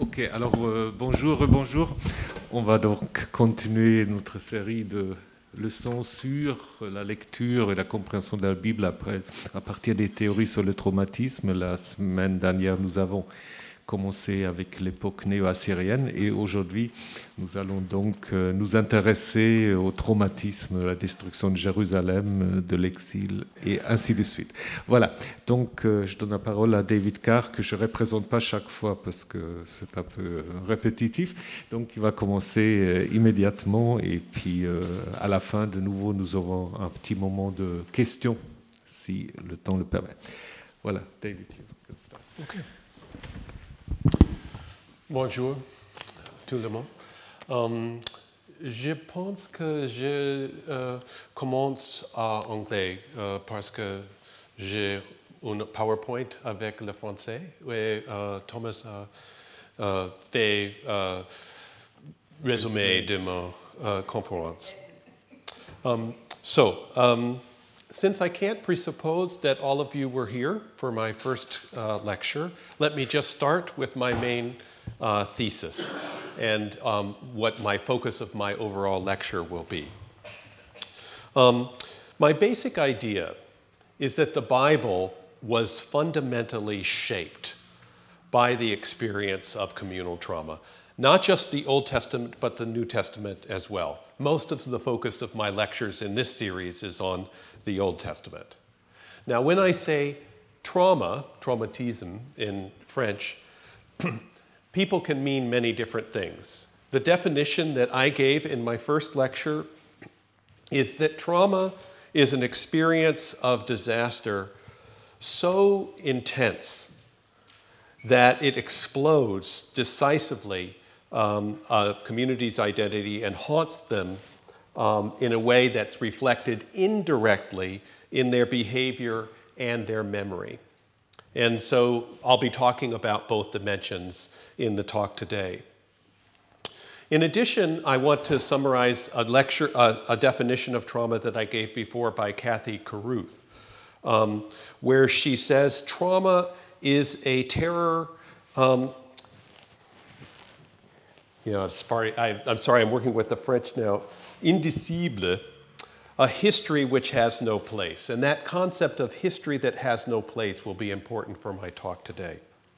Ok, alors bonjour, rebonjour. On va donc continuer notre série de leçons sur la lecture et la compréhension de la Bible à partir des théories sur le traumatisme. La semaine dernière, nous avons commencé avec l'époque néo-assyrienne et aujourd'hui, nous allons donc nous intéresser au traumatisme, à la destruction de Jérusalem, de l'exil et ainsi de suite. Voilà, donc je donne la parole à David Carr que je ne représente pas chaque fois parce que c'est un peu répétitif. Donc il va commencer immédiatement et puis à la fin, de nouveau, nous aurons un petit moment de questions si le temps le permet. Voilà, David, you can start. Okay. Bonjour tout le monde. Je pense que je commence en anglais parce que j'ai un PowerPoint avec le français et Thomas a fait résumé de ma conférence. Since I can't presuppose that all of you were here for my first lecture, let me just start with my main thesis and what my focus of my overall lecture will be. My basic idea is that the Bible was fundamentally shaped by the experience of communal trauma. Not just the Old Testament, but the New Testament as well. Most of the focus of my lectures in this series is on the Old Testament. Now, when I say trauma, traumatisme in French, people can mean many different things. The definition that I gave in my first lecture is that trauma is an experience of disaster so intense that it explodes decisively a community's identity and haunts them in a way that's reflected indirectly in their behavior and their memory. And so I'll be talking about both dimensions in the talk today. In addition, I want to summarize a definition of trauma that I gave before by Kathy Caruth, where she says trauma is a terror. I'm sorry, I'm working with the French now. Indicible, a history which has no place. And that concept of history that has no place will be important for my talk today.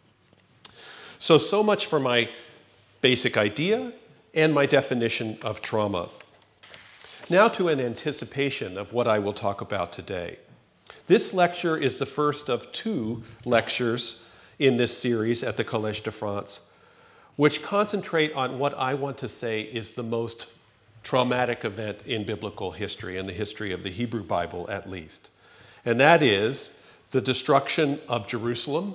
So much for my basic idea and my definition of trauma. Now to an anticipation of what I will talk about today. This lecture is the first of 2 lectures in this series at the Collège de France, which concentrate on what I want to say is the most traumatic event in biblical history, in the history of the Hebrew Bible at least. And that is the destruction of Jerusalem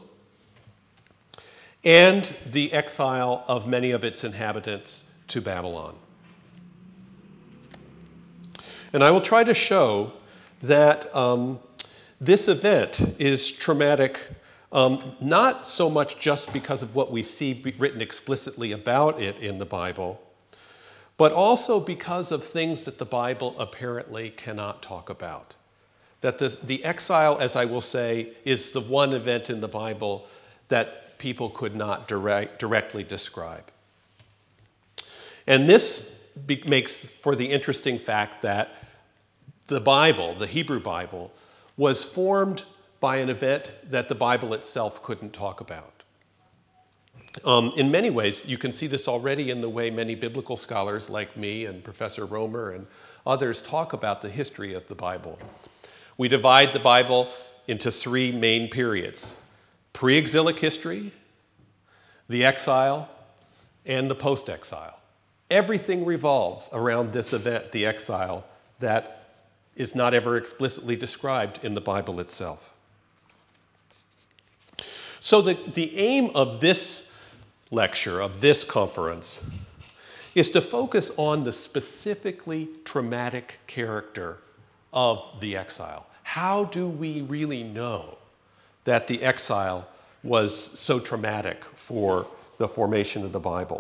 and the exile of many of its inhabitants to Babylon. And I will try to show that this event is traumatic not so much just because of what we see written explicitly about it in the Bible, but also because of things that the Bible apparently cannot talk about. That the exile, as I will say, is the one event in the Bible that people could not directly describe. And this makes for the interesting fact that the Bible, the Hebrew Bible, was formed by an event that the Bible itself couldn't talk about. In many ways, you can see this already in the way many biblical scholars like me and Professor Romer and others talk about the history of the Bible. We divide the Bible into 3 main periods: pre-exilic history, the exile, and the post-exile. Everything revolves around this event, the exile, that is not ever explicitly described in the Bible itself. So the aim of this lecture, of this conference, is to focus on the specifically traumatic character of the exile. How do we really know that the exile was so traumatic for the formation of the Bible?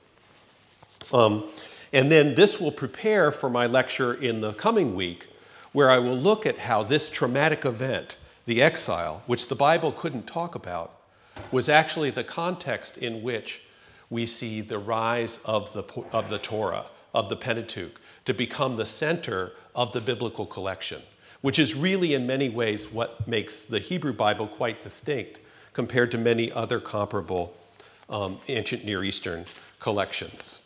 And then this will prepare for my lecture in the coming week, where I will look at how this traumatic event, the exile, which the Bible couldn't talk about, was actually the context in which we see the rise of the Torah, of the Pentateuch, to become the center of the biblical collection, which is really in many ways what makes the Hebrew Bible quite distinct compared to many other comparable ancient Near Eastern collections.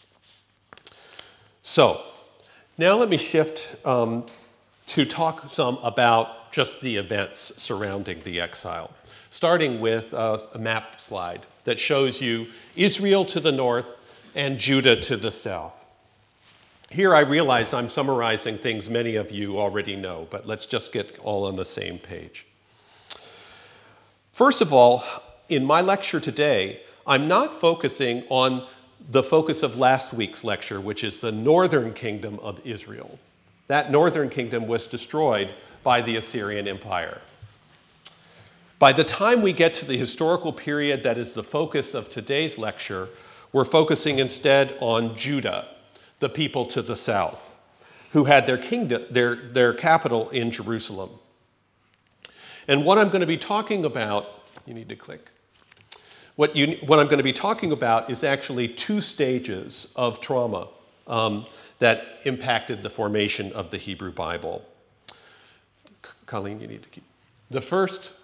So, now let me shift to talk some about just the events surrounding the exile, starting with a map slide that shows you Israel to the north and Judah to the south. Here I realize I'm summarizing things many of you already know, but let's just get all on the same page. First of all, in my lecture today, I'm not focusing on the focus of last week's lecture, which is the northern kingdom of Israel. That northern kingdom was destroyed by the Assyrian Empire. By the time we get to the historical period that is the focus of today's lecture, we're focusing instead on Judah, the people to the south, who had their kingdom, their capital in Jerusalem. And what I'm going to be talking about, you need to click. What I'm going to be talking about is actually two stages of trauma that impacted the formation of the Hebrew Bible. Colleen, you need to keep. The first,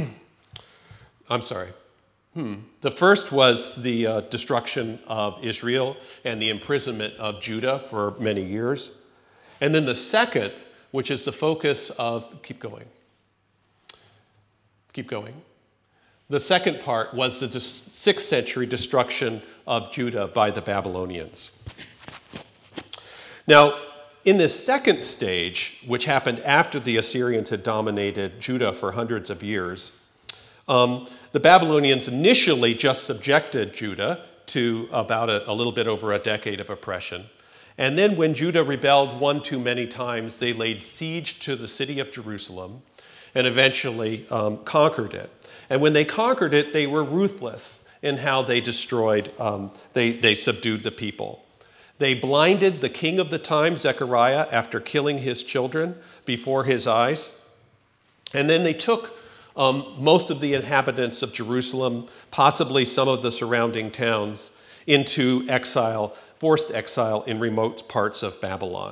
The first was the destruction of Israel and the imprisonment of Judah for many years. And then the second, which is the focus of, keep going. The second part was the 6th century destruction of Judah by the Babylonians. Now, in this second stage, which happened after the Assyrians had dominated Judah for hundreds of years, the Babylonians initially just subjected Judah to about a little bit over a decade of oppression. And then when Judah rebelled one too many times, they laid siege to the city of Jerusalem and eventually conquered it. And when they conquered it, they were ruthless in how they destroyed, they subdued the people. They blinded the king of the time, Zechariah, after killing his children before his eyes. And then they took most of the inhabitants of Jerusalem, possibly some of the surrounding towns, into exile, forced exile in remote parts of Babylon.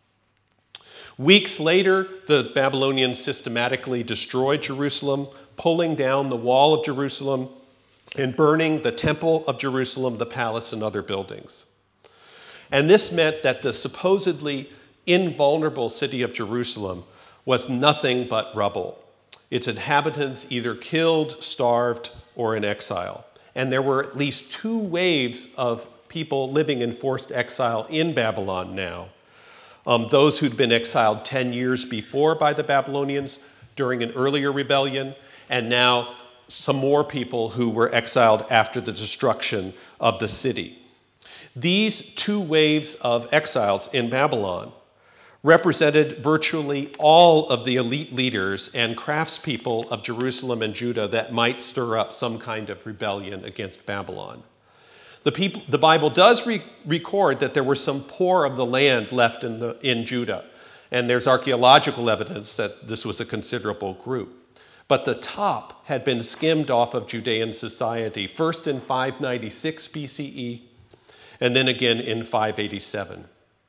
Weeks later, the Babylonians systematically destroyed Jerusalem, pulling down the wall of Jerusalem and burning the temple of Jerusalem, the palace, and other buildings. And this meant that the supposedly invulnerable city of Jerusalem was nothing but rubble. Its inhabitants either killed, starved, or in exile. And there were at least 2 waves of people living in forced exile in Babylon now. Those who'd been exiled 10 years before by the Babylonians during an earlier rebellion, and now some more people who were exiled after the destruction of the city. These 2 waves of exiles in Babylon represented virtually all of the elite leaders and craftspeople of Jerusalem and Judah that might stir up some kind of rebellion against Babylon. The Bible does record that there were some poor of the land left in Judah, and there's archaeological evidence that this was a considerable group. But the top had been skimmed off of Judean society, first in 596 BCE, and then again in 587.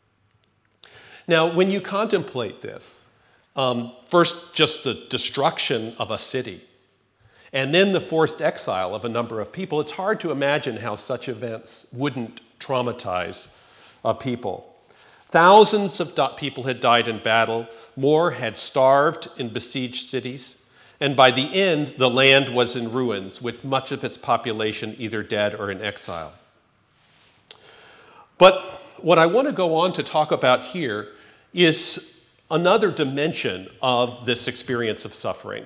Now, when you contemplate this, first just the destruction of a city, and then the forced exile of a number of people, it's hard to imagine how such events wouldn't traumatize people. Thousands of people had died in battle, more had starved in besieged cities, and by the end, the land was in ruins, with much of its population either dead or in exile. But what I want to go on to talk about here is another dimension of this experience of suffering.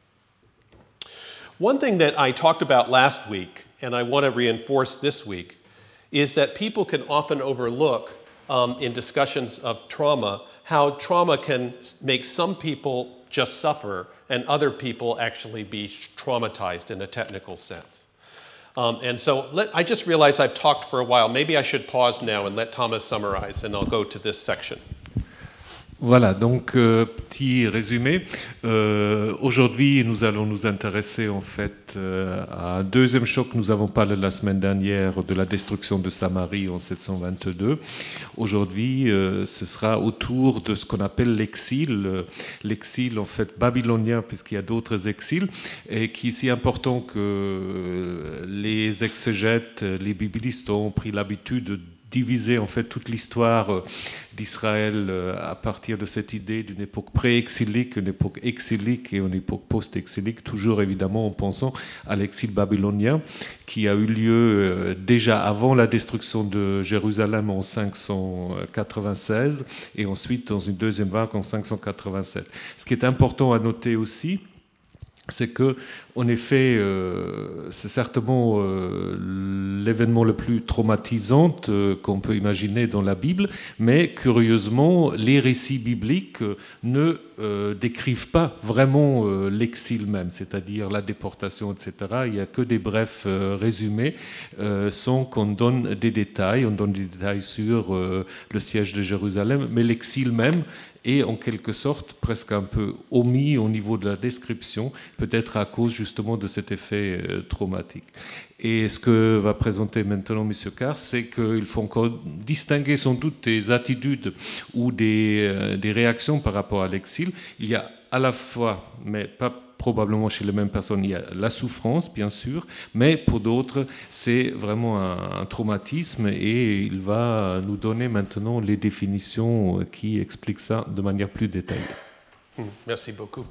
One thing that I talked about last week, and I want to reinforce this week, is that people can often overlook in discussions of trauma how trauma can make some people just suffer and other people actually be traumatized in a technical sense. And so I just realized I've talked for a while. Maybe I should pause now and let Thomas summarize, and I'll go to this section. Voilà, donc petit résumé. Aujourd'hui, nous allons nous intéresser en fait à un deuxième choc. Nous avons parlé la semaine dernière de la destruction de Samarie en 722. Aujourd'hui, ce sera autour de ce qu'on appelle l'exil. L'exil en fait babylonien, puisqu'il y a d'autres exils, et qui est si important que les exégètes, les biblistes ont pris l'habitude de diviser en fait toute l'histoire d'Israël à partir de cette idée d'une époque pré-exilique, une époque exilique et une époque post-exilique, toujours évidemment en pensant à l'exil babylonien qui a eu lieu déjà avant la destruction de Jérusalem en 596 et ensuite dans une deuxième vague en 587. Ce qui est important à noter aussi, c'est que, en effet, c'est certainement l'événement le plus traumatisant qu'on peut imaginer dans la Bible, mais curieusement, les récits bibliques ne décrivent pas vraiment l'exil même, c'est-à-dire la déportation, etc. Il n'y a que des brefs résumés sans qu'on donne des détails. On donne des détails sur le siège de Jérusalem, mais l'exil même est en quelque sorte presque un peu omis au niveau de la description, peut-être à cause justement de cet effet traumatique. Et ce que va présenter maintenant M. Carr, c'est qu'il faut encore distinguer sans doute des attitudes ou des réactions par rapport à l'exil. Il y a à la fois, mais pas probablement chez les mêmes personnes, il y a la souffrance, bien sûr, mais pour d'autres, c'est vraiment un traumatisme et il va nous donner maintenant les définitions qui expliquent ça de manière plus détaillée. Merci beaucoup.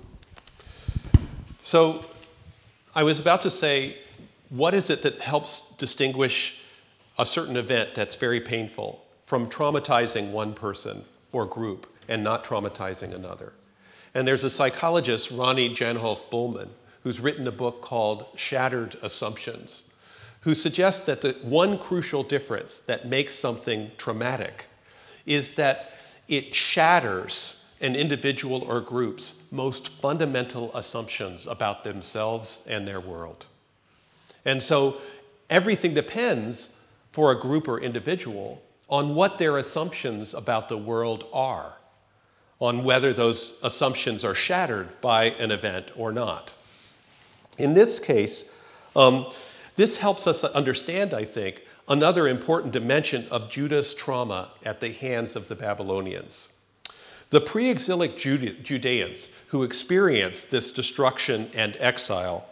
So, I was about to say, what is it that helps distinguish a certain event that's very painful from traumatizing one person or group and not traumatizing another? And there's a psychologist, Ronnie Janhoff Bullman, who's written a book called Shattered Assumptions, who suggests that the one crucial difference that makes something traumatic is that it shatters an individual or group's most fundamental assumptions about themselves and their world. And so everything depends for a group or individual on what their assumptions about the world are, on whether those assumptions are shattered by an event or not. In this case, this helps us understand, I think, another important dimension of Judah's trauma at the hands of the Babylonians. The pre-exilic Judeans who experienced this destruction and exile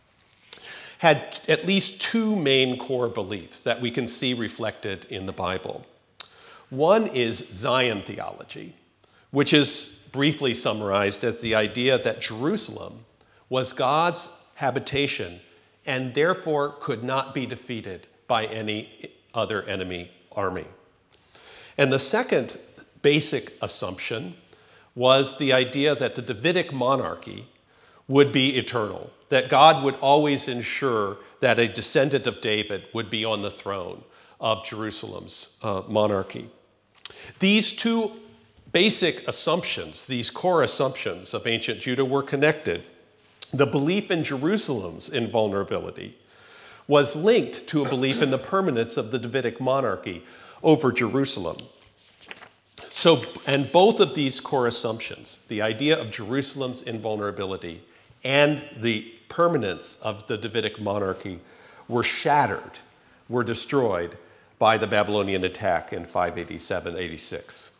had at least two main core beliefs that we can see reflected in the Bible. One is Zion theology, which is briefly summarized as the idea that Jerusalem was God's habitation and therefore could not be defeated by any other enemy army. And the second basic assumption was the idea that the Davidic monarchy would be eternal, that God would always ensure that a descendant of David would be on the throne of Jerusalem's monarchy. These two basic assumptions, these core assumptions of ancient Judah were connected. The belief in Jerusalem's invulnerability was linked to a belief in the permanence of the Davidic monarchy over Jerusalem. So, and both of these core assumptions, the idea of Jerusalem's invulnerability and the permanence of the Davidic monarchy, were shattered, were destroyed by the Babylonian attack in 587-86.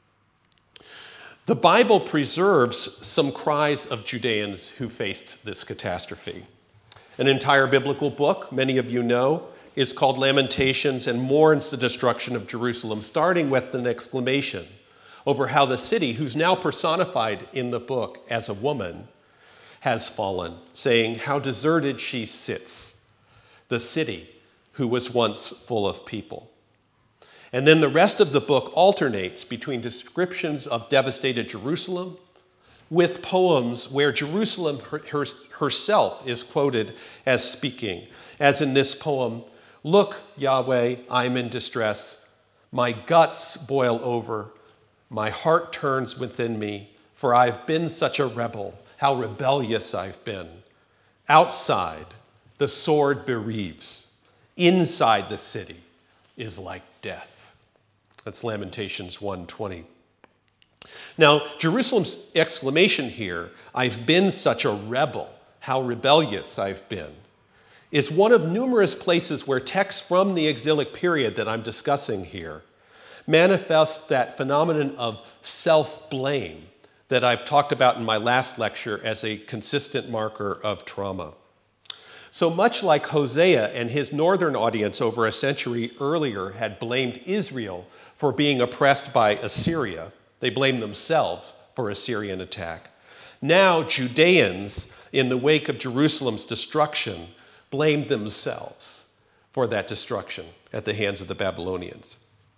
The Bible preserves some cries of Judeans who faced this catastrophe. An entire biblical book, many of you know, is called Lamentations and mourns the destruction of Jerusalem, starting with an exclamation over how the city, who's now personified in the book as a woman, has fallen, saying, "How deserted she sits, the city who was once full of people." And then the rest of the book alternates between descriptions of devastated Jerusalem with poems where Jerusalem herself is quoted as speaking, as in this poem, "Look, Yahweh, I'm in distress. My guts boil over. My heart turns within me, for I've been such a rebel. How rebellious I've been. Outside, the sword bereaves. Inside the city is like death." That's Lamentations 1:20. Now, Jerusalem's exclamation here, "I've been such a rebel, how rebellious I've been," is one of numerous places where texts from the exilic period that I'm discussing here manifest that phenomenon of self-blame that I've talked about in my last lecture as a consistent marker of trauma. So much like Hosea and his northern audience over a century earlier had blamed Israel for being oppressed by Assyria, they blamed themselves for Assyrian attack. Now Judeans, in the wake of Jerusalem's destruction, blamed themselves for that destruction at the hands of the Babylonians.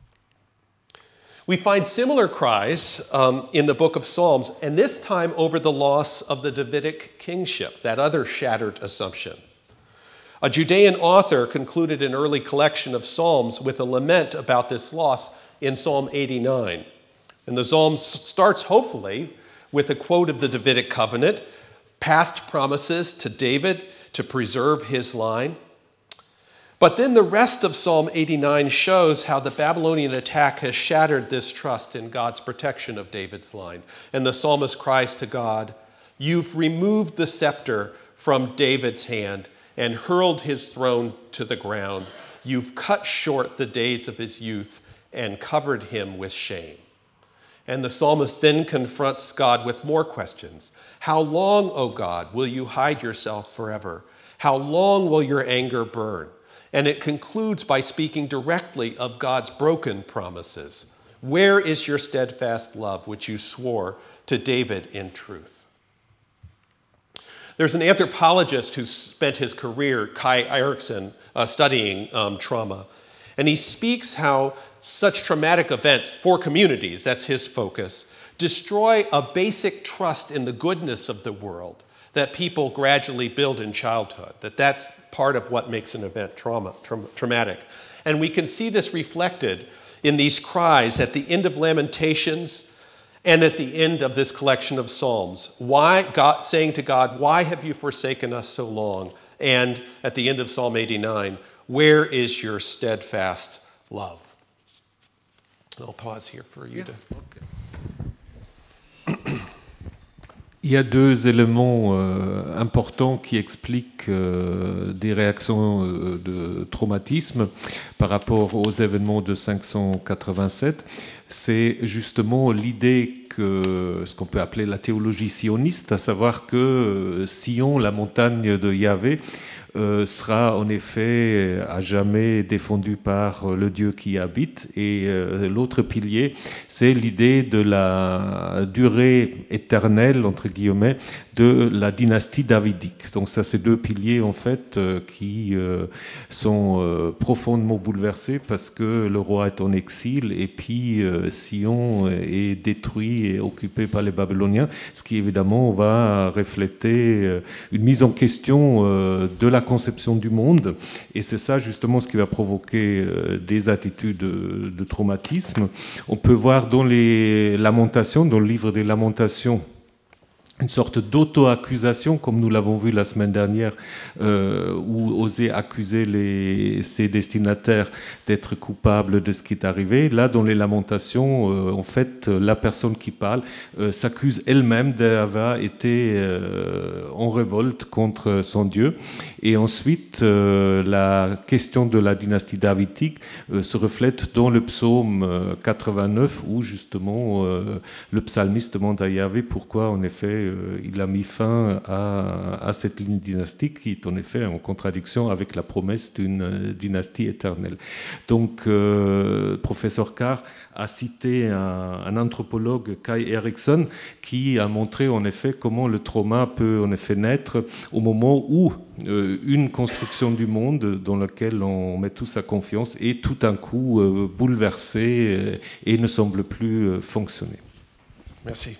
We find similar cries in the book of Psalms, and this time over the loss of the Davidic kingship, that other shattered assumption. A Judean author concluded an early collection of Psalms with a lament about this loss in Psalm 89. And the Psalm starts, hopefully, with a quote of the Davidic covenant, past promises to David to preserve his line. But then the rest of Psalm 89 shows how the Babylonian attack has shattered this trust in God's protection of David's line. And the psalmist cries to God, "You've removed the scepter from David's hand and hurled his throne to the ground. You've cut short the days of his youth and covered him with shame." And the psalmist then confronts God with more questions. "How long, O God, will you hide yourself forever? How long will your anger burn?" And it concludes by speaking directly of God's broken promises. "Where is your steadfast love, which you swore to David in truth?" There's an anthropologist who spent his career, Kai Erikson, studying trauma. And he speaks how such traumatic events for communities, that's his focus, destroy a basic trust in the goodness of the world that people gradually build in childhood, that's part of what makes an event traumatic. And we can see this reflected in these cries at the end of Lamentations and at the end of this collection of Psalms. Saying to God, "Why have you forsaken us so long?" And at the end of Psalm 89, "Where is your steadfast love?" I'll pause here for you to... Okay. Il y a deux éléments importants qui expliquent des réactions de traumatisme par rapport aux événements de 587. C'est justement l'idée que ce qu'on peut appeler la théologie sioniste, à savoir que Sion, la montagne de Yahvé, sera en effet à jamais défendu par le Dieu qui y habite. Et l'autre pilier, c'est l'idée de la durée éternelle, entre guillemets, de la dynastie davidique. Donc ça, c'est deux piliers en fait qui sont profondément bouleversés parce que le roi est en exil et puis Sion est détruit et occupé par les Babyloniens, ce qui évidemment va refléter une mise en question de la conception du monde, et c'est ça justement ce qui va provoquer des attitudes de traumatisme. On peut voir dans les Lamentations, dans le livre des Lamentations, une sorte d'auto-accusation, comme nous l'avons vu la semaine dernière, où oser accuser ses destinataires d'être coupables de ce qui est arrivé. Là, dans les Lamentations, en fait, la personne qui parle s'accuse elle-même d'avoir été en révolte contre son Dieu. Et ensuite, la question de la dynastie davidique se reflète dans le psaume 89, où justement le psalmiste demande à Yahvé pourquoi, en effet, il a mis fin à cette ligne dynastique qui est en effet en contradiction avec la promesse d'une dynastie éternelle. Donc, professeur Carr a cité un anthropologue, Kai Erikson, qui a montré en effet comment le trauma peut en effet naître au moment où une construction du monde dans laquelle on met toute sa confiance est tout d'un coup bouleversée et ne semble plus fonctionner. Merci.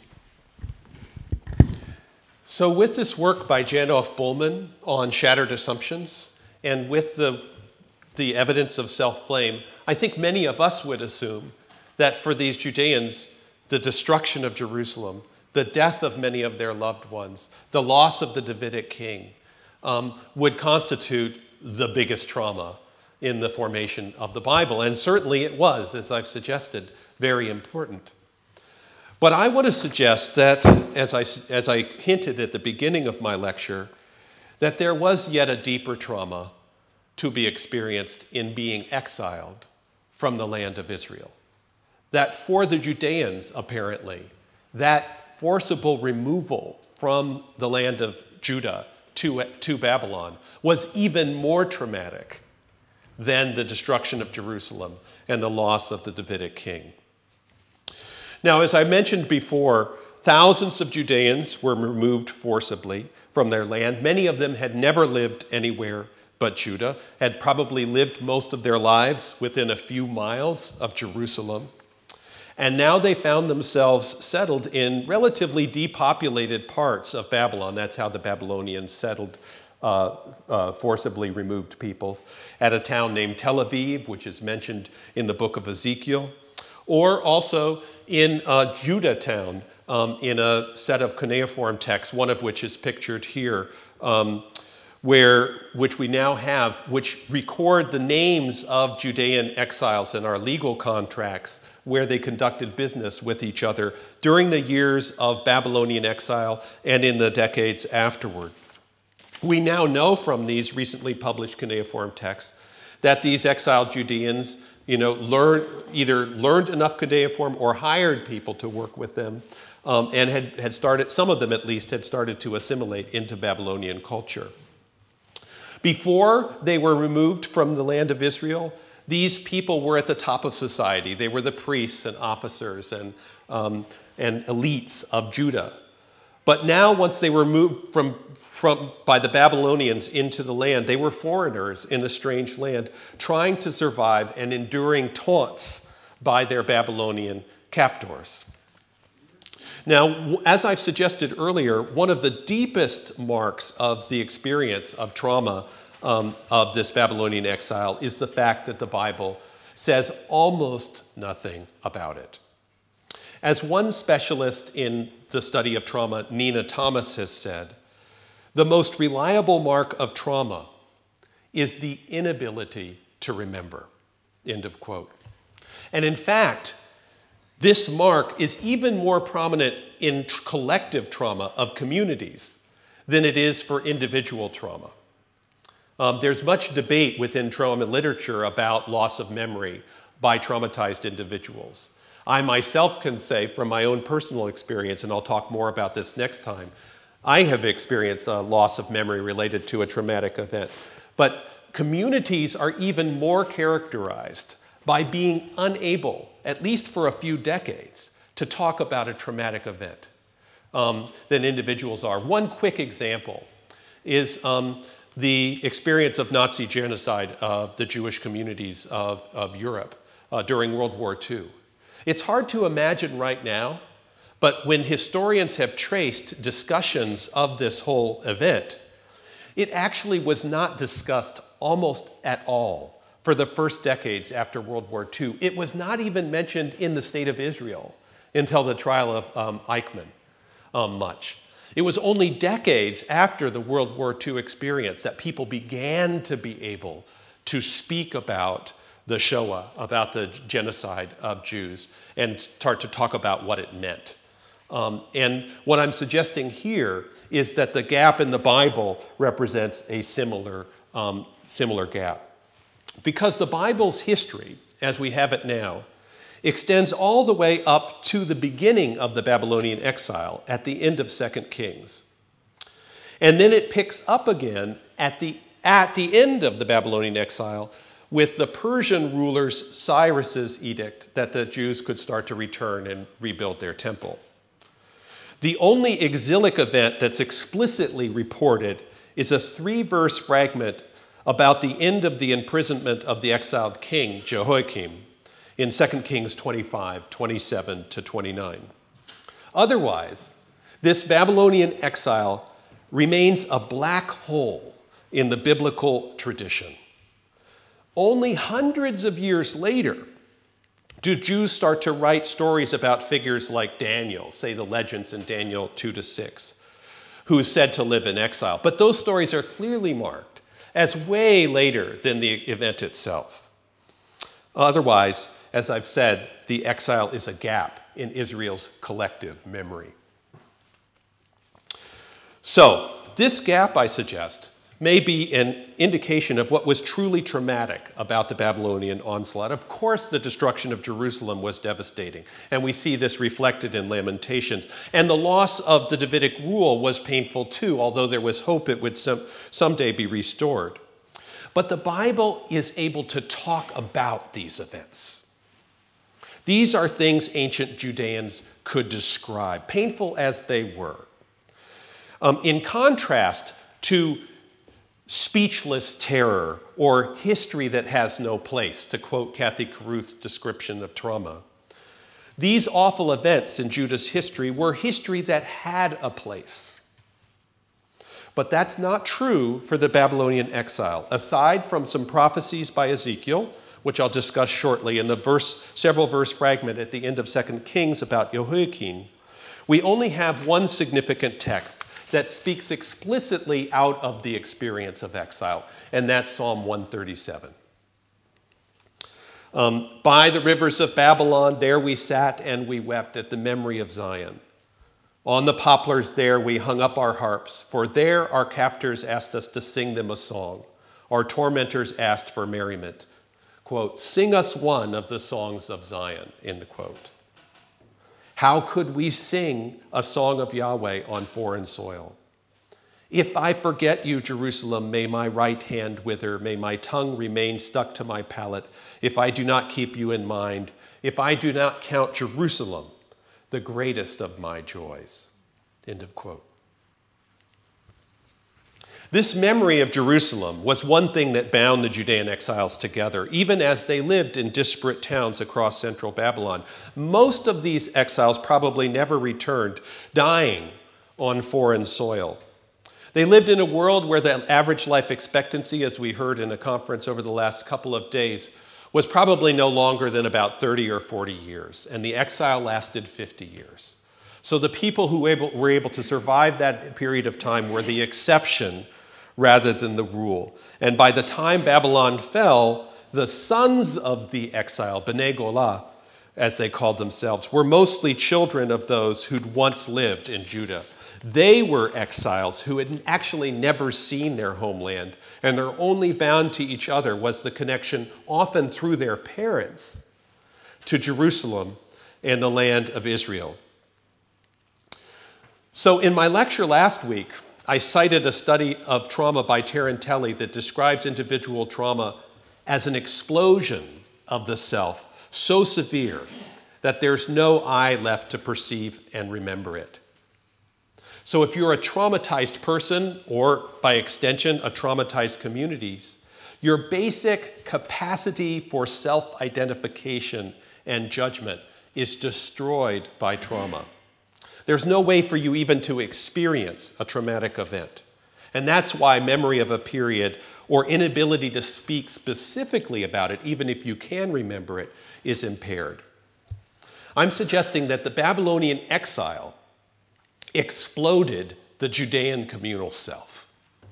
So with this work by Jandolf Bullman on shattered assumptions and with the evidence of self-blame, I think many of us would assume that for these Judeans, the destruction of Jerusalem, the death of many of their loved ones, the loss of the Davidic king, would constitute the biggest trauma in the formation of the Bible. And certainly it was, as I've suggested, very important. But I want to suggest that, as I hinted at the beginning of my lecture, that there was yet a deeper trauma to be experienced in being exiled from the land of Israel. That for the Judeans, apparently, that forcible removal from the land of Judah to Babylon was even more traumatic than the destruction of Jerusalem and the loss of the Davidic king. Now, as I mentioned before, thousands of Judeans were removed forcibly from their land. Many of them had never lived anywhere but Judah, had probably lived most of their lives within a few miles of Jerusalem. And now they found themselves settled in relatively depopulated parts of Babylon. That's how the Babylonians settled forcibly removed people, at a town named Tel Aviv, which is mentioned in the book of Ezekiel, or also in Judah town, in a set of cuneiform texts, one of which is pictured here, which we now have, which record the names of Judean exiles in our legal contracts where they conducted business with each other during the years of Babylonian exile and in the decades afterward. We now know from these recently published cuneiform texts that these exiled Judeans, either learned enough cuneiform or hired people to work with them, and had started, some of them at least, had started to assimilate into Babylonian culture. Before they were removed from the land of Israel, these people were at the top of society. They were the priests and officers and elites of Judah. But now, once they were moved by the Babylonians into the land, they were foreigners in a strange land, trying to survive and enduring taunts by their Babylonian captors. Now, as I've suggested earlier, one of the deepest marks of the experience of trauma of this Babylonian exile is the fact that the Bible says almost nothing about it. As one specialist in the study of trauma, Nina Thomas, has said, the most reliable mark of trauma is the inability to remember. End of quote. And in fact, this mark is even more prominent in collective trauma of communities than it is for individual trauma. There's much debate within trauma literature about loss of memory by traumatized individuals. I myself can say from my own personal experience, and I'll talk more about this next time, I have experienced a loss of memory related to a traumatic event. But communities are even more characterized by being unable, at least for a few decades, to talk about a traumatic event than individuals are. One quick example is the experience of Nazi genocide of the Jewish communities of Europe during World War II. It's hard to imagine right now, but when historians have traced discussions of this whole event, it actually was not discussed almost at all for the first decades after World War II. It was not even mentioned in the state of Israel until the trial of Eichmann much. It was only decades after the World War II experience that people began to be able to speak about the Shoah, about the genocide of Jews, and start to talk about what it meant. And what I'm suggesting here is that the gap in the Bible represents a similar gap. Because the Bible's history, as we have it now, extends all the way up to the beginning of the Babylonian exile at the end of 2 Kings. And then it picks up again at the end of the Babylonian exile with the Persian ruler's Cyrus's edict that the Jews could start to return and rebuild their temple. The only exilic event that's explicitly reported is a 3-verse fragment about the end of the imprisonment of the exiled king, Jehoiakim, in 2 Kings 25, 27 to 29. Otherwise, this Babylonian exile remains a black hole in the biblical tradition. Only hundreds of years later do Jews start to write stories about figures like Daniel, say the legends in Daniel 2-6, who is said to live in exile. But those stories are clearly marked as way later than the event itself. Otherwise, As I've said, the exile is a gap in Israel's collective memory. So, this gap, I suggest, may be an indication of what was truly traumatic about the Babylonian onslaught. Of course, the destruction of Jerusalem was devastating, and we see this reflected in Lamentations. And the loss of the Davidic rule was painful too, although there was hope it would someday be restored. But the Bible is able to talk about these events. These are things ancient Judeans could describe, painful as they were. In contrast to speechless terror or history that has no place, to quote Kathy Caruth's description of trauma, these awful events in Judah's history were history that had a place. But that's not true for the Babylonian exile. Aside from some prophecies by Ezekiel, which I'll discuss shortly, in the several verse fragment at the end of 2 Kings about Jehoiakim, we only have one significant text that speaks explicitly out of the experience of exile, and that's Psalm 137. By the rivers of Babylon, there we sat and we wept at the memory of Zion. On the poplars there we hung up our harps, for there our captors asked us to sing them a song. Our tormentors asked for merriment. Quote, "Sing us one of the songs of Zion," end quote. How could we sing a song of Yahweh on foreign soil? If I forget you, Jerusalem, may my right hand wither, may my tongue remain stuck to my palate, if I do not keep you in mind, if I do not count Jerusalem the greatest of my joys. End of quote. This memory of Jerusalem was one thing that bound the Judean exiles together, even as they lived in disparate towns across central Babylon. Most of these exiles probably never returned, dying on foreign soil. They lived in a world where the average life expectancy, as we heard in a conference over the last couple of days, was probably no longer than about 30 or 40 years, and the exile lasted 50 years. So the people who were able to survive that period of time were the exception rather than the rule. And by the time Babylon fell, the sons of the exile, Bnei Golah, as they called themselves, were mostly children of those who'd once lived in Judah. They were exiles who had actually never seen their homeland, and their only bound to each other was the connection, often through their parents, to Jerusalem and the land of Israel. So in my lecture last week, I cited a study of trauma by Tarantelli that describes individual trauma as an explosion of the self, so severe that there's no I left to perceive and remember it. So if you're a traumatized person, or by extension, a traumatized community, your basic capacity for self-identification and judgment is destroyed by trauma. There's no way for you even to experience a traumatic event. And that's why memory of a period or inability to speak specifically about it, even if you can remember it, is impaired. I'm suggesting that the Babylonian exile exploded the Judean communal self.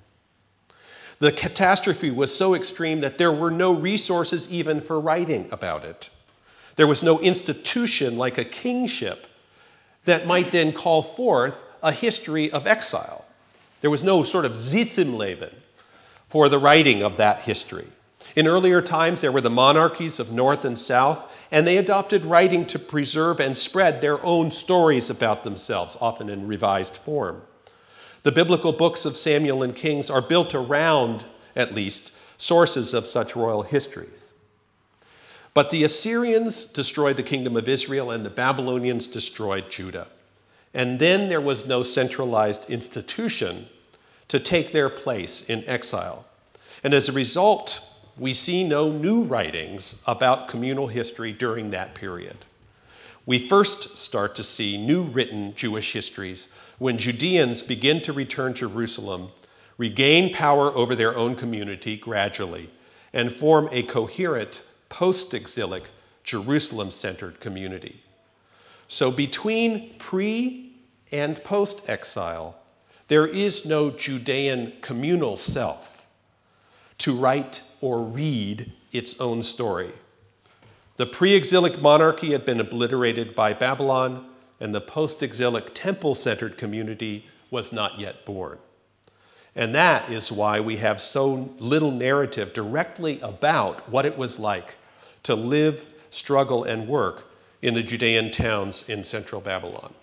The catastrophe was so extreme that there were no resources even for writing about it. There was no institution like a kingship that might then call forth a history of exile. There was no sort of Sitzimleben for the writing of that history. In earlier times, there were the monarchies of North and South, and they adopted writing to preserve and spread their own stories about themselves, often in revised form. The biblical books of Samuel and Kings are built around, at least, sources of such royal histories. But the Assyrians destroyed the kingdom of Israel, and the Babylonians destroyed Judah. And then there was no centralized institution to take their place in exile. And as a result, we see no new writings about communal history during that period. We first start to see new written Jewish histories when Judeans begin to return to Jerusalem, regain power over their own community gradually, and form a coherent, post-exilic, Jerusalem-centered community. So between pre- and post-exile, there is no Judean communal self to write or read its own story. The pre-exilic monarchy had been obliterated by Babylon, and the post-exilic temple-centered community was not yet born. And that is why we have so little narrative directly about what it was like to live, struggle, and work in the Judean towns in central Babylon.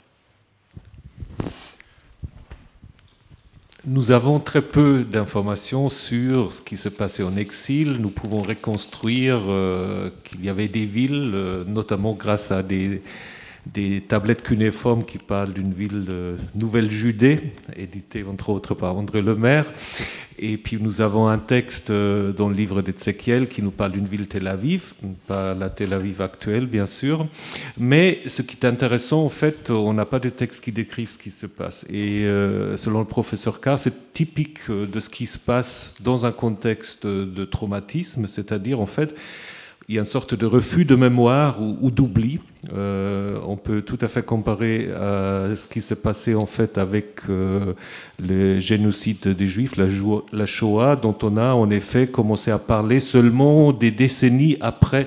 Nous avons très peu d'informations sur ce qui s'est passé en exil. Nous pouvons reconstruire qu'il y avait des villes, notamment grâce à des tablettes cunéiformes qui parlent d'une ville de Nouvelle-Judée, éditée entre autres par André Lemaire. Et puis nous avons un texte dans le livre d'Ézéchiel qui nous parle d'une ville Tel Aviv, pas la Tel Aviv actuelle bien sûr. Mais ce qui est intéressant, en fait, on n'a pas de texte qui décrivent ce qui se passe. Et selon le professeur Carr, c'est typique de ce qui se passe dans un contexte de traumatisme, c'est-à-dire en fait, il y a une sorte de refus de mémoire ou d'oubli. On peut tout à fait comparer à ce qui s'est passé en fait avec le génocide des Juifs, la Shoah, dont on a en effet commencé à parler seulement des décennies après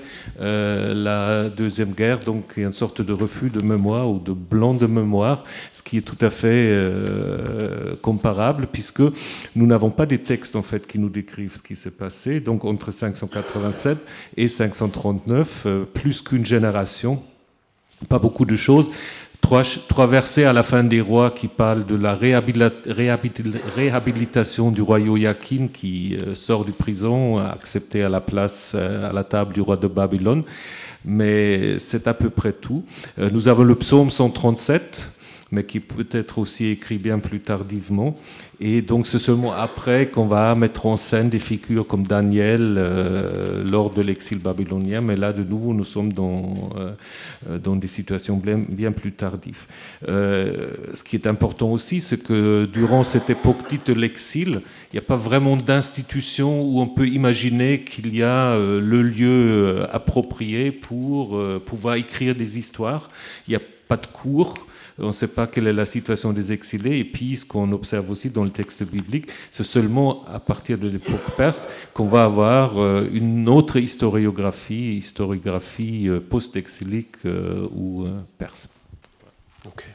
la Deuxième Guerre. Donc il y a une sorte de refus de mémoire ou de blanc de mémoire, ce qui est tout à fait comparable puisque nous n'avons pas des textes en fait qui nous décrivent ce qui s'est passé. Donc entre 587 et 539, plus qu'une génération. Pas beaucoup de choses. Trois versets à la fin des Rois qui parlent de la réhabilitation du roi Joachim qui sort de prison, accepté à la place, à la table du roi de Babylone. Mais c'est à peu près tout. Nous avons le psaume 137, mais qui peut être aussi écrit bien plus tardivement. Et donc c'est seulement après qu'on va mettre en scène des figures comme Daniel lors de l'exil babylonien, mais là de nouveau nous sommes dans des situations bien plus tardives. Ce qui est important aussi, c'est que durant cette époque dite de l'exil, il n'y a pas vraiment d'institution où on peut imaginer qu'il y a le lieu approprié pour pouvoir écrire des histoires. Il n'y a pas de cours. On ne sait pas quelle est la situation des exilés. Et puis, ce qu'on observe aussi dans le texte biblique, c'est seulement à partir de l'époque perse qu'on va avoir une autre historiographie post-exilique ou perse. Okay.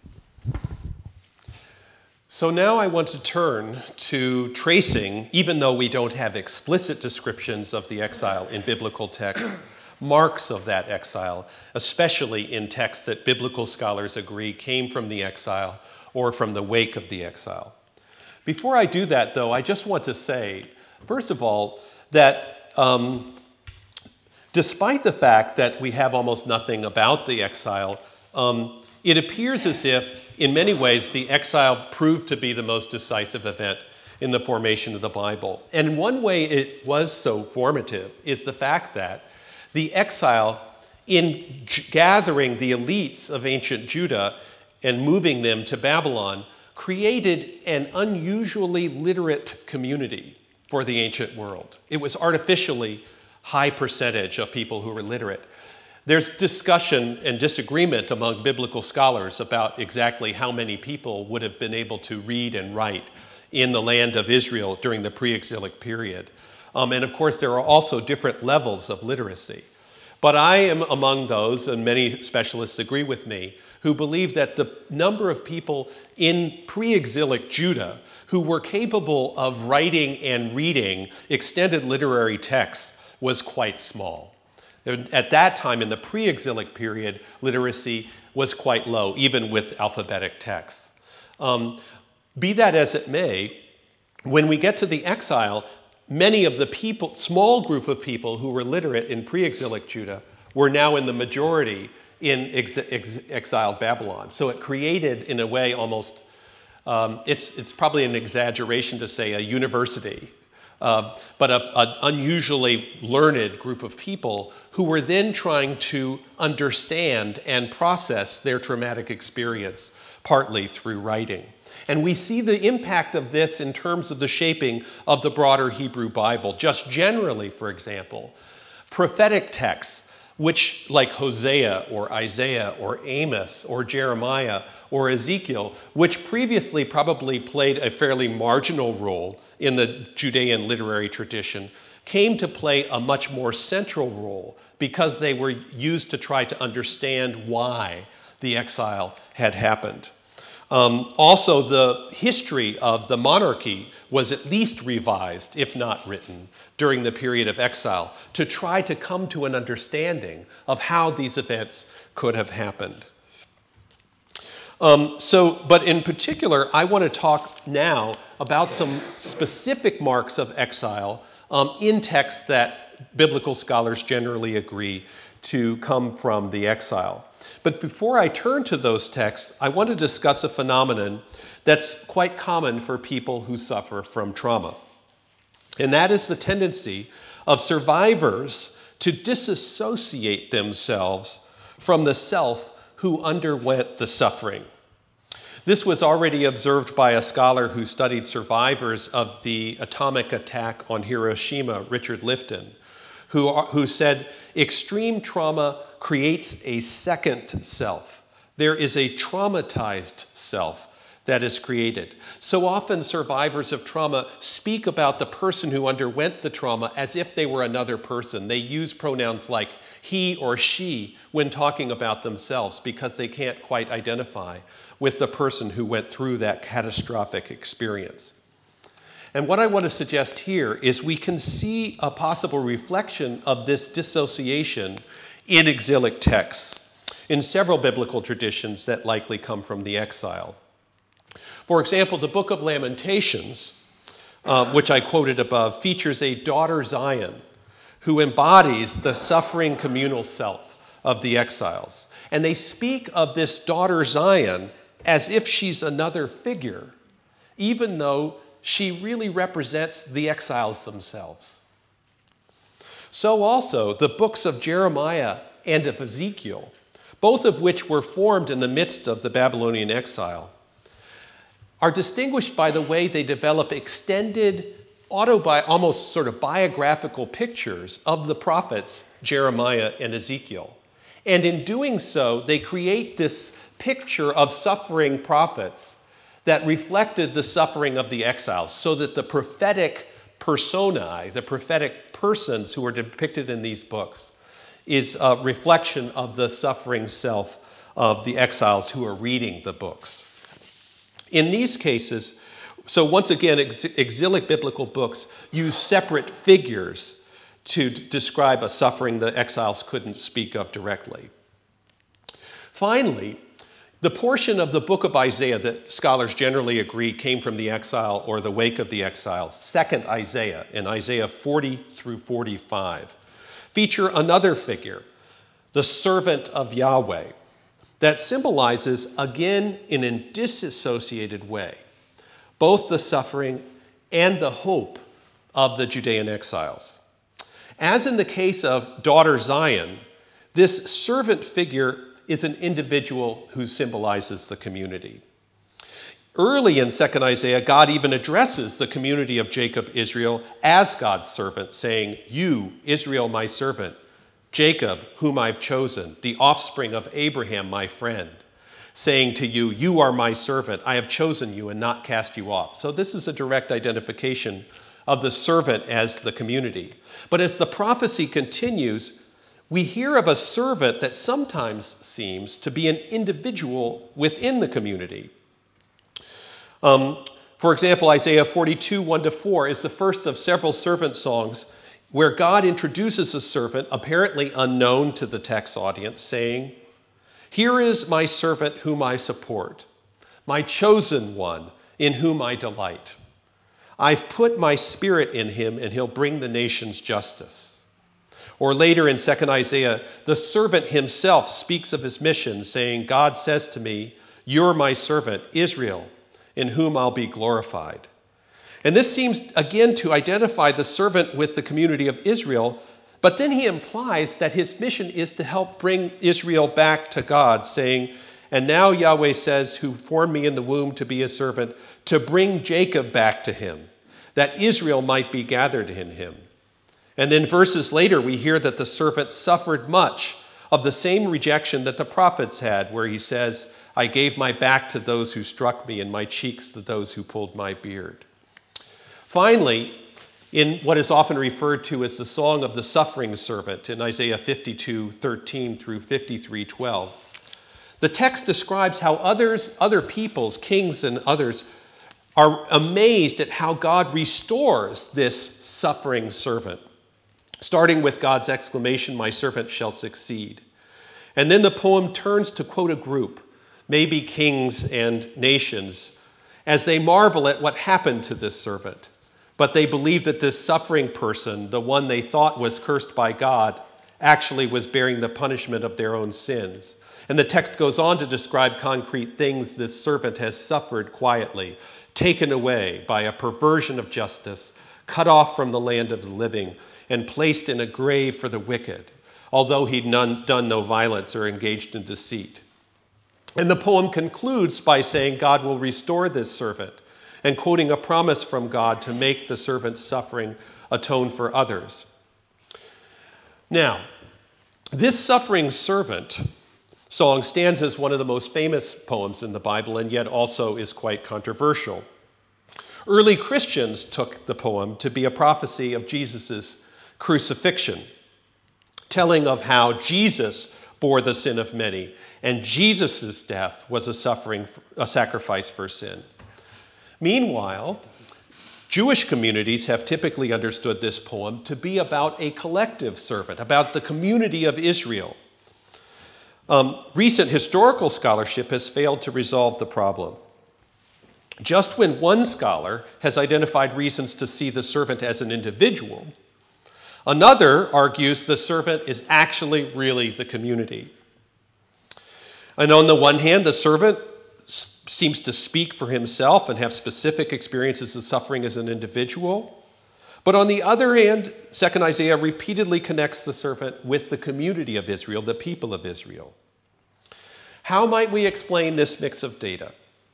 So now I want to turn to tracing, even though we don't have explicit descriptions of the exile in biblical texts, marks of that exile, especially in texts that biblical scholars agree came from the exile or from the wake of the exile. Before I do that, though, I just want to say, first of all, that despite the fact that we have almost nothing about the exile, it appears as if, in many ways, the exile proved to be the most decisive event in the formation of the Bible. And one way it was so formative is the fact that the exile, in gathering the elites of ancient Judah and moving them to Babylon, created an unusually literate community for the ancient world. It was artificially high percentage of people who were literate. There's discussion and disagreement among biblical scholars about exactly how many people would have been able to read and write in the land of Israel during the pre-exilic period. And of course, there are also different levels of literacy. But I am among those, and many specialists agree with me, who believe that the number of people in pre-exilic Judah who were capable of writing and reading extended literary texts was quite small. At that time, in the pre-exilic period, literacy was quite low, even with alphabetic texts. Be that as it may, when we get to the exile, many of the people, small group of people who were literate in pre-exilic Judah were now in the majority in exiled Babylon. So it created, in a way, almost, it's probably an exaggeration to say a university, but an unusually learned group of people who were then trying to understand and process their traumatic experience, partly through writing. And we see the impact of this in terms of the shaping of the broader Hebrew Bible. Just generally, for example, prophetic texts, which like Hosea or Isaiah or Amos or Jeremiah or Ezekiel, which previously probably played a fairly marginal role in the Judean literary tradition, came to play a much more central role because they were used to try to understand why the exile had happened. Also, the history of the monarchy was at least revised, if not written, during the period of exile to try to come to an understanding of how these events could have happened. But in particular, I want to talk now about some specific marks of exile in texts that biblical scholars generally agree to come from the exile. But before I turn to those texts, I want to discuss a phenomenon that's quite common for people who suffer from trauma. And that is the tendency of survivors to disassociate themselves from the self who underwent the suffering. This was already observed by a scholar who studied survivors of the atomic attack on Hiroshima, Richard Lifton, who said, extreme trauma creates a second self. There is a traumatized self that is created. So often survivors of trauma speak about the person who underwent the trauma as if they were another person. They use pronouns like he or she when talking about themselves because they can't quite identify with the person who went through that catastrophic experience. And what I want to suggest here is we can see a possible reflection of this dissociation in exilic texts in several biblical traditions that likely come from the exile. For example, the Book of Lamentations, which I quoted above, features a daughter Zion who embodies the suffering communal self of the exiles. And they speak of this daughter Zion as if she's another figure, even though she really represents the exiles themselves. So also, the books of Jeremiah and of Ezekiel, both of which were formed in the midst of the Babylonian exile, are distinguished by the way they develop extended, almost sort of biographical pictures of the prophets Jeremiah and Ezekiel. And in doing so, they create this picture of suffering prophets that reflected the suffering of the exiles, so that the prophetic personae, the prophetic persons who are depicted in these books, is a reflection of the suffering self of the exiles who are reading the books. In these cases, so once again, exilic biblical books use separate figures to describe a suffering the exiles couldn't speak of directly. Finally, the portion of the book of Isaiah that scholars generally agree came from the exile or the wake of the exile, 2nd Isaiah, in Isaiah 40 through 45, feature another figure, the servant of Yahweh, that symbolizes, again in a disassociated way, both the suffering and the hope of the Judean exiles. As in the case of daughter Zion, this servant figure is an individual who symbolizes the community. Early in 2nd Isaiah, God even addresses the community of Jacob, Israel, as God's servant, saying, "You, Israel, my servant, Jacob, whom I've chosen, the offspring of Abraham, my friend, saying to you, you are my servant, I have chosen you and not cast you off." So this is a direct identification of the servant as the community. But as the prophecy continues, we hear of a servant that sometimes seems to be an individual within the community. For example, Isaiah 42, 1-4 is the first of several servant songs where God introduces a servant, apparently unknown to the text audience, saying, "Here is my servant whom I support, my chosen one in whom I delight. I've put my spirit in him, and he'll bring the nations justice." Or later in 2nd Isaiah, the servant himself speaks of his mission, saying, "God says to me, you're my servant, Israel, in whom I'll be glorified." And this seems again to identify the servant with the community of Israel, but then he implies that his mission is to help bring Israel back to God, saying, "And now Yahweh says, who formed me in the womb to be a servant, to bring Jacob back to him, that Israel might be gathered in him." And then verses later, we hear that the servant suffered much of the same rejection that the prophets had, where he says, "I gave my back to those who struck me and my cheeks to those who pulled my beard." Finally, in what is often referred to as the Song of the Suffering Servant in Isaiah 52:13 through 53:12. The text describes how other peoples, kings and others, are amazed at how God restores this suffering servant, starting with God's exclamation, "My servant shall succeed." And then the poem turns to quote a group, maybe kings and nations, as they marvel at what happened to this servant. But they believe that this suffering person, the one they thought was cursed by God, actually was bearing the punishment of their own sins. And the text goes on to describe concrete things this servant has suffered quietly, taken away by a perversion of justice, cut off from the land of the living, and placed in a grave for the wicked, although he'd done no violence or engaged in deceit. And the poem concludes by saying God will restore this servant, and quoting a promise from God to make the servant's suffering atone for others. Now, this suffering servant song stands as one of the most famous poems in the Bible, and yet also is quite controversial. Early Christians took the poem to be a prophecy of Jesus' crucifixion, telling of how Jesus bore the sin of many, and Jesus' death was a sacrifice for sin. Meanwhile, Jewish communities have typically understood this poem to be about a collective servant, about the community of Israel. Recent historical scholarship has failed to resolve the problem. Just when one scholar has identified reasons to see the servant as an individual, another argues the servant is actually really the community. And on the one hand, the servant seems to speak for himself and have specific experiences of suffering as an individual. But on the other hand, 2nd Isaiah repeatedly connects the servant with the community of Israel, the people of Israel. How might we explain this mix of data?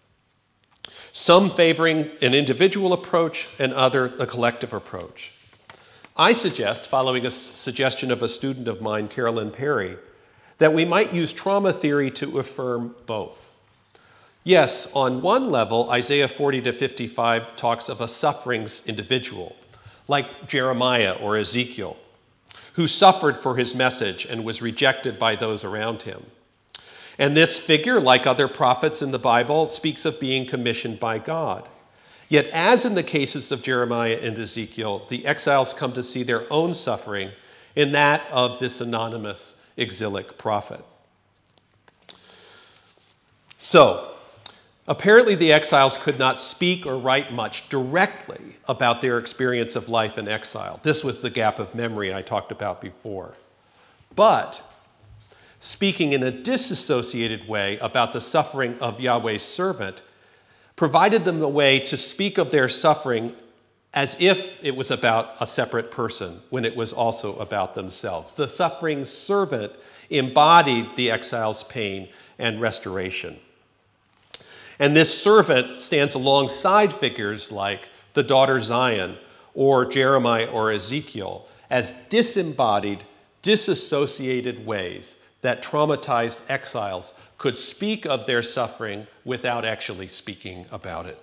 Some favoring an individual approach and other a collective approach. I suggest, following a suggestion of a student of mine, Carolyn Perry, that we might use trauma theory to affirm both. Yes, on one level, Isaiah 40-55 talks of a suffering individual, like Jeremiah or Ezekiel, who suffered for his message and was rejected by those around him. And this figure, like other prophets in the Bible, speaks of being commissioned by God. Yet, as in the cases of Jeremiah and Ezekiel, the exiles come to see their own suffering in that of this anonymous exilic prophet. So, apparently the exiles could not speak or write much directly about their experience of life in exile. This was the gap of memory I talked about before. But speaking in a disassociated way about the suffering of Yahweh's servant provided them a way to speak of their suffering as if it was about a separate person, when it was also about themselves. The suffering servant embodied the exile's pain and restoration. And this servant stands alongside figures like the daughter Zion or Jeremiah or Ezekiel as disembodied, disassociated ways that traumatized exiles could speak of their suffering without actually speaking about it.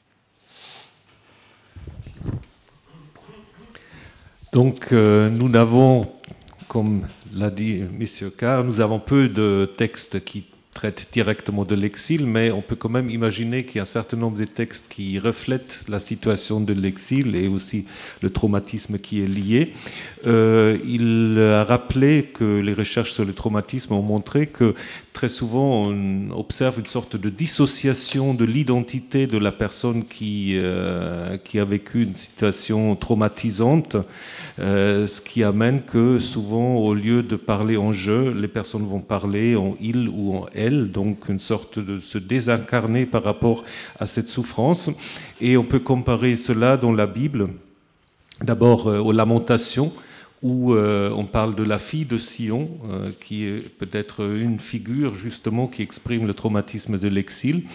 Donc nous n'avons, comme l'a dit M. Carr, nous avons peu de textes qui traitent directement de l'exil, mais on peut quand même imaginer qu'il y a un certain nombre de textes qui reflètent la situation de l'exil et aussi le traumatisme qui est lié. Il a rappelé que les recherches sur le traumatisme ont montré que très souvent on observe une sorte de dissociation de l'identité de la personne qui a vécu une situation traumatisante, ce qui amène que souvent au lieu de parler en je, les personnes vont parler en il ou en elle, donc une sorte de se désincarner par rapport à cette souffrance. Et on peut comparer cela dans la Bible, d'abord aux Lamentations, où on parle de la fille de Sion, qui est peut-être une figure justement qui exprime le traumatisme de l'exil,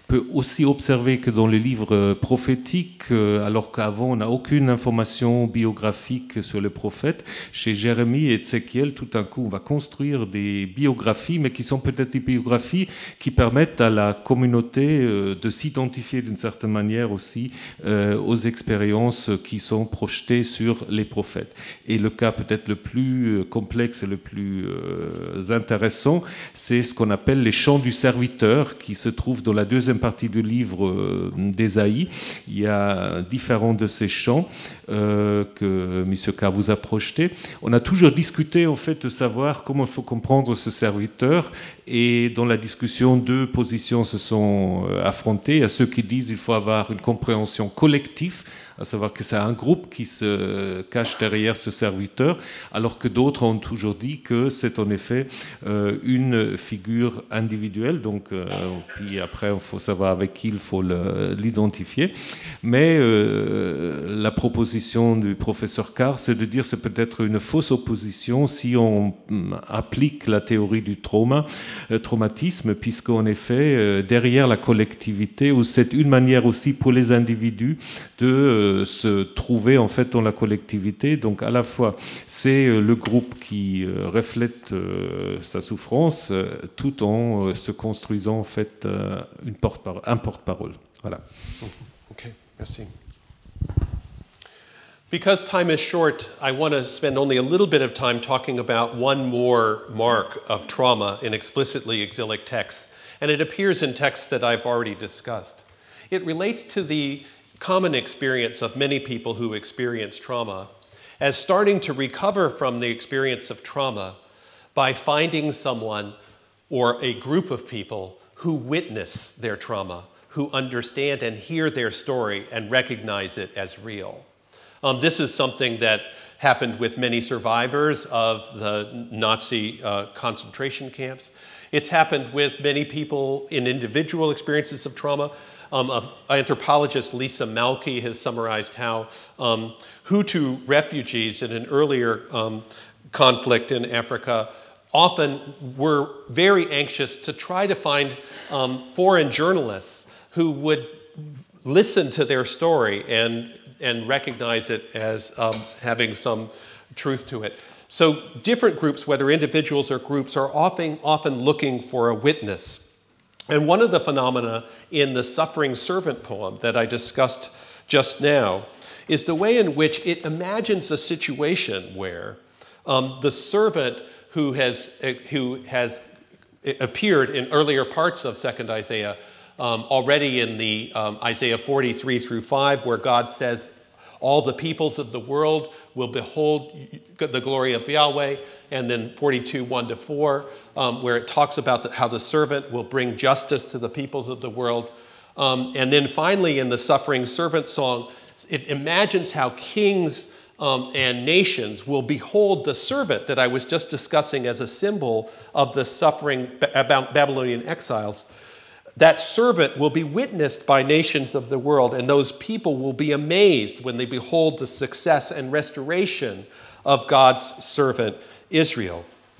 peut aussi observer que dans les livres prophétiques, alors qu'avant on n'a aucune information biographique sur les prophètes, chez Jérémie et Ézéchiel, tout d'un coup on va construire des biographies, mais qui sont peut-être des biographies qui permettent à la communauté de s'identifier d'une certaine manière aussi aux expériences qui sont projetées sur les prophètes. Et le cas peut-être le plus complexe et le plus intéressant, c'est ce qu'on appelle les chants du serviteur, qui se trouvent dans la deuxième partie du livre d'Ésaïe. Il y a différents de ces chants que M. Carr vous a projetés. On a toujours discuté en fait de savoir comment il faut comprendre ce serviteur, et dans la discussion, deux positions se sont affrontées. Il y a ceux qui disent qu'il faut avoir une compréhension collective, à savoir que c'est un groupe qui se cache derrière ce serviteur, alors que d'autres ont toujours dit que c'est en effet une figure individuelle, donc puis après il faut savoir avec qui il faut l'identifier. Mais la proposition du professeur Carr, c'est de dire que c'est peut-être une fausse opposition si on applique la théorie du traumatisme, puisqu'en effet, derrière la collectivité, c'est une manière aussi pour les individus de se trouver en fait dans la collectivité. Donc à la fois c'est le groupe qui reflète sa souffrance, tout en se construisant en fait un porte-parole. Voilà. Okay, merci. Because time is short, I want to spend only a little bit of time talking about one more mark of trauma in explicitly exilic texts, and it appears in texts that I've already discussed. It relates to the common experience of many people who experience trauma as starting to recover from the experience of trauma by finding someone or a group of people who witness their trauma, who understand and hear their story and recognize it as real. This is something that happened with many survivors of the Nazi concentration camps. It's happened with many people in individual experiences of trauma. Anthropologist Lisa Malky has summarized how Hutu refugees in an earlier conflict in Africa often were very anxious to try to find foreign journalists who would listen to their story and recognize it as having some truth to it. So different groups, whether individuals or groups, are often looking for a witness. And one of the phenomena in the Suffering Servant poem that I discussed just now is the way in which it imagines a situation where the servant who has appeared in earlier parts of 2nd Isaiah, already in the Isaiah 43 through 5, where God says, all the peoples of the world will behold the glory of Yahweh, and then 42, 1 to 4, where it talks about how the servant will bring justice to the peoples of the world. And then finally in the Suffering Servant song, it imagines how kings and nations will behold the servant that I was just discussing as a symbol of the suffering Babylonian exiles. That servant will be witnessed by nations of the world, and those people will be amazed when they behold the success and restoration of God's servant Israel.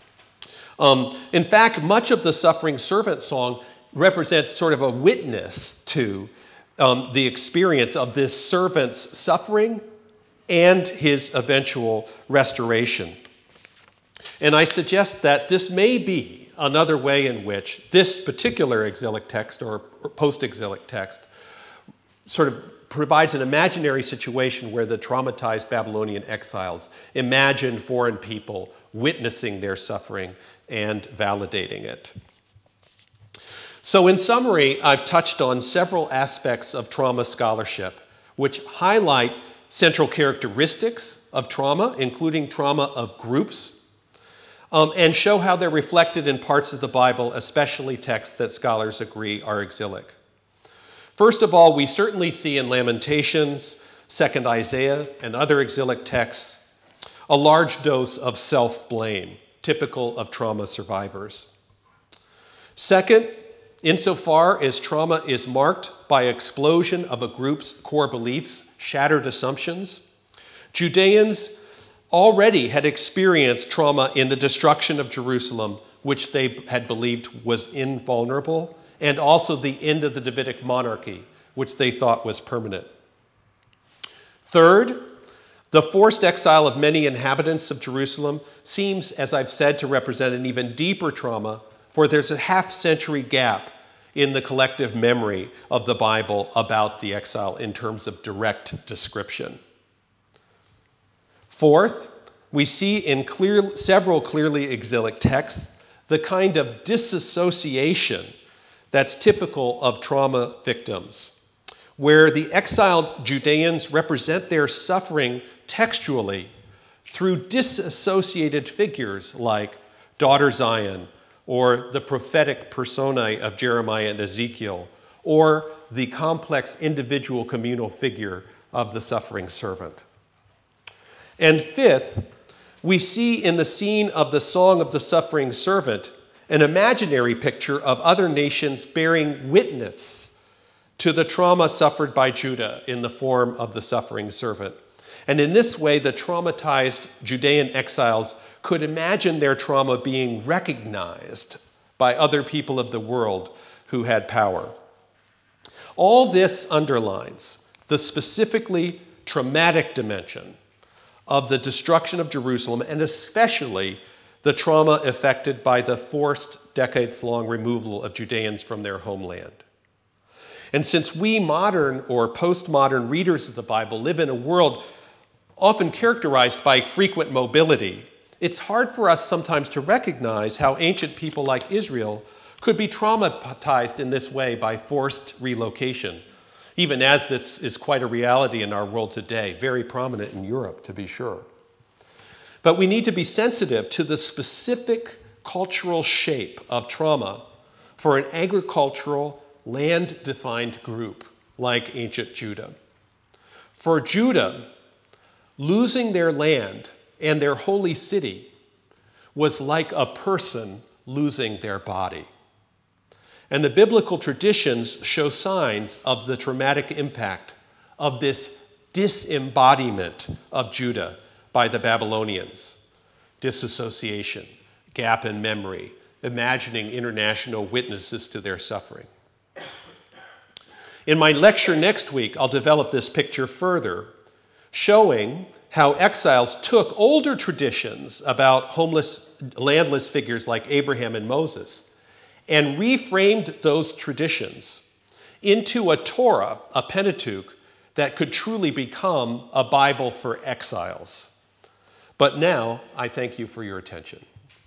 In fact, much of the Suffering Servant song represents sort of a witness to the experience of this servant's suffering and his eventual restoration. And I suggest that this may be another way in which this particular exilic text or post-exilic text sort of provides an imaginary situation where the traumatized Babylonian exiles imagine foreign people witnessing their suffering and validating it. So in summary, I've touched on several aspects of trauma scholarship, which highlight central characteristics of trauma, including trauma of groups, and show how they're reflected in parts of the Bible, especially texts that scholars agree are exilic. First of all, we certainly see in Lamentations, 2nd Isaiah, and other exilic texts, a large dose of self-blame, typical of trauma survivors. Second, insofar as trauma is marked by explosion of a group's core beliefs, shattered assumptions, Judeans already had experienced trauma in the destruction of Jerusalem, which they had believed was invulnerable and also the end of the Davidic monarchy, which they thought was permanent. Third, the forced exile of many inhabitants of Jerusalem seems, as I've said, to represent an even deeper trauma, for there's a half-century gap in the collective memory of the Bible about the exile in terms of direct description. Fourth, we see in several clearly exilic texts the kind of disassociation that's typical of trauma victims, where the exiled Judeans represent their suffering textually through disassociated figures like daughter Zion, or the prophetic personae of Jeremiah and Ezekiel, or the complex individual communal figure of the suffering servant. And fifth, we see in the scene of the Song of the Suffering Servant an imaginary picture of other nations bearing witness to the trauma suffered by Judah in the form of the suffering servant. And in this way, the traumatized Judean exiles could imagine their trauma being recognized by other people of the world who had power. All this underlines the specifically traumatic dimension of the destruction of Jerusalem, and especially the trauma affected by the forced decades-long removal of Judeans from their homeland. And since we modern or postmodern readers of the Bible live in a world often characterized by frequent mobility, it's hard for us sometimes to recognize how ancient people like Israel could be traumatized in this way by forced relocation, even as this is quite a reality in our world today, very prominent in Europe, to be sure. But we need to be sensitive to the specific cultural shape of trauma for an agricultural, land-defined group like ancient Judah. For Judah, losing their land and their holy city was like a person losing their body. And the biblical traditions show signs of the traumatic impact of this disembodiment of Judah by the Babylonians. Disassociation, gap in memory, imagining international witnesses to their suffering. In my lecture next week, I'll develop this picture further, showing how exiles took older traditions about homeless, landless figures like Abraham and Moses and reframed those traditions into a Torah, a Pentateuch, that could truly become a Bible for exiles. But now, I thank you for your attention.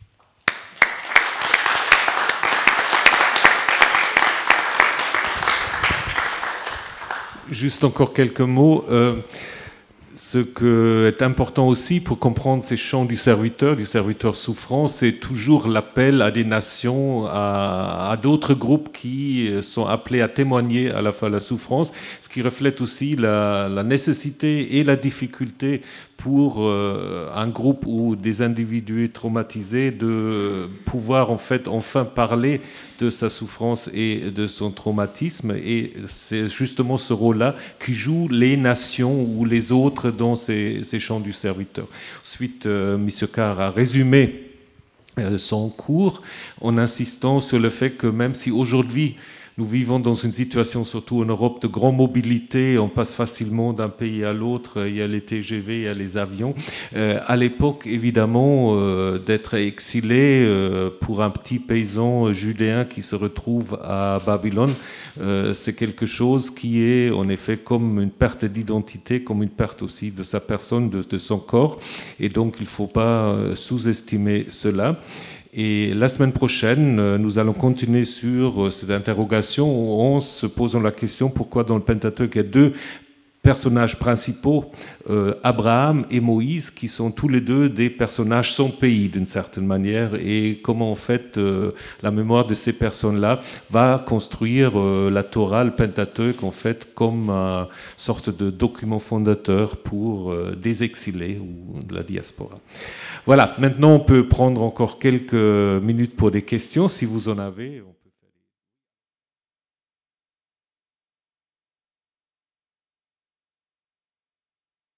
Juste encore quelques mots. Ce qui est important aussi pour comprendre ces chants du serviteur souffrant, c'est toujours l'appel à des nations, à d'autres groupes qui sont appelés à témoigner à la fois la souffrance, ce qui reflète aussi la nécessité et la difficulté pour un groupe ou des individus traumatisés de pouvoir en fait enfin parler de sa souffrance et de son traumatisme. Et c'est justement ce rôle-là qui jouent les nations ou les autres dans ces chants du serviteur. Ensuite, M. Carr a résumé son cours en insistant sur le fait que même si aujourd'hui nous vivons dans une situation, surtout en Europe, de grande mobilité, on passe facilement d'un pays à l'autre, il y a les TGV, il y a les avions. À l'époque, évidemment, d'être exilé pour un petit paysan judéen qui se retrouve à Babylone, c'est quelque chose qui est en effet comme une perte d'identité, comme une perte aussi de sa personne, de son corps. Et donc, il ne faut pas sous-estimer cela. Et la semaine prochaine, nous allons continuer sur cette interrogation en se posant la question pourquoi dans le Pentateuque il y a deux personnages principaux, Abraham et Moïse, qui sont tous les deux des personnages sans pays d'une certaine manière, et comment en fait la mémoire de ces personnes-là va construire la Torah, le Pentateuque, en fait comme une sorte de document fondateur pour des exilés ou de la diaspora. Voilà, maintenant on peut prendre encore quelques minutes pour des questions si vous en avez.